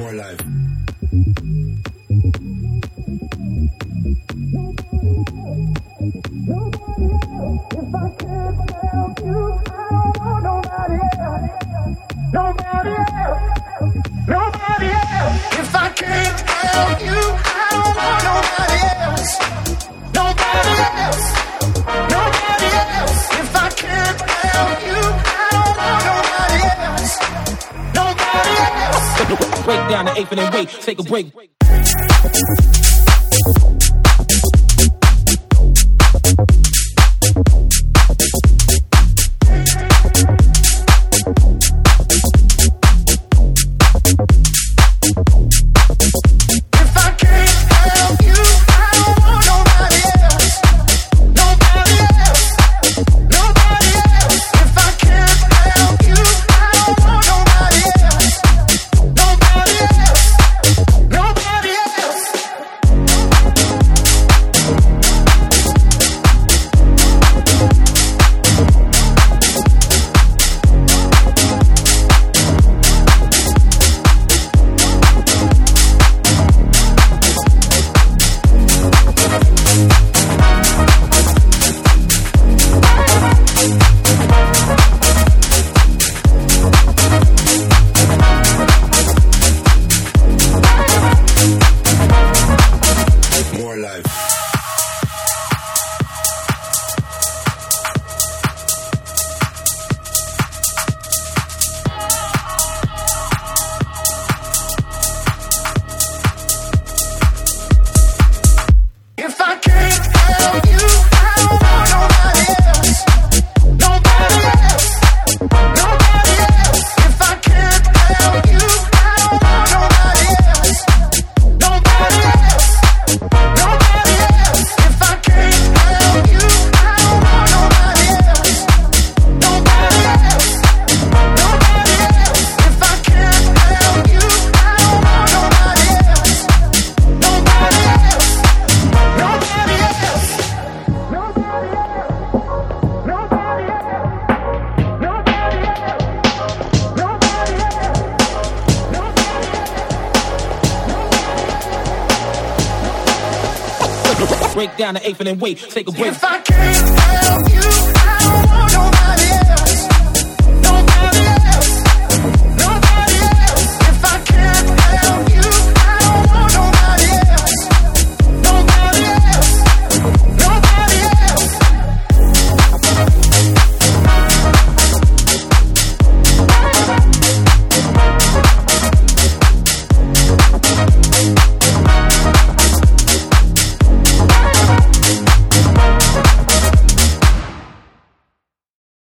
More life. If I can't help you, I don't want nobody else. Nobody else. Nobody else. If I can't help you, I don't want nobody else. Nobody else. Nobody else. If I can't help you, I don't want nobody else. Nobody else. Break down the eighth and then wait. Take a break. Break down the eighth and then wait. Take a break. If I can't help you, I don't want